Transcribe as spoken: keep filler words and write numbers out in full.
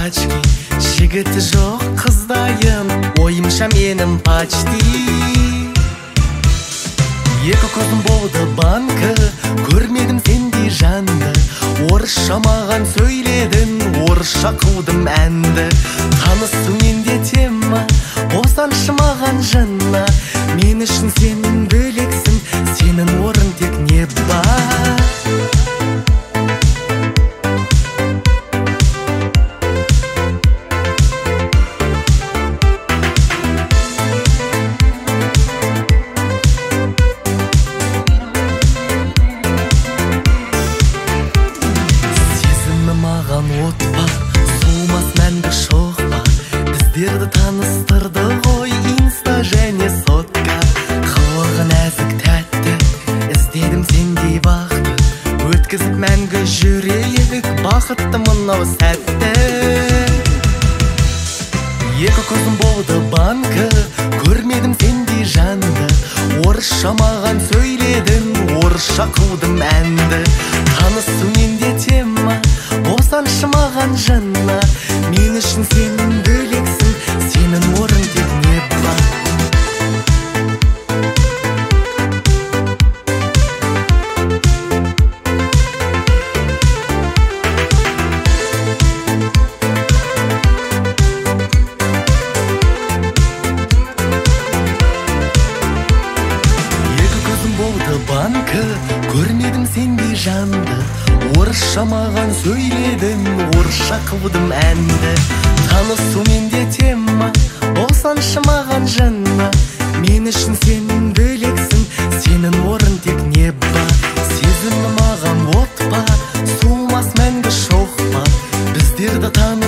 очки, жігіті жоқ қыздайын, ойымша менің почти. Екі көзім болды банкі, көрмедім сендей жанды. Орысша маған сөйледің, орысша қылдым әнді. Танысу менде тема, болсаншы маған жынна. Мен үшін сенің бөлексің, сенің орын тек не бар. Отпа, суымас мәңгі шоқпа. Біздерді таныстырды ғой инста және сотка. Қылығы нәзік тәтті, іздедім сендей бақты. Өткізіп мәңгі жүрейік, бақытты мынау сәтті. Екі көзім болды банкі, көрмедім сендей жанды. Орысша маған сөйледің, орысша қылдым әнді. Танысу менде тема, болсаншы маған жынна. Мен үшін сенің бөлексің, сенің орын тек не бар. Екі көзім болды банкі, көрмедім сендей жанды. Орысша маған сөйледің, орысша қылдым әнді. Танысу менде тема, болсаншы маған жынна. Мен үшін сенің бөлексің, сенің орын тек не бар. Сезімі маған от па, суымас мәңгі шоқ па. Біздерді танысу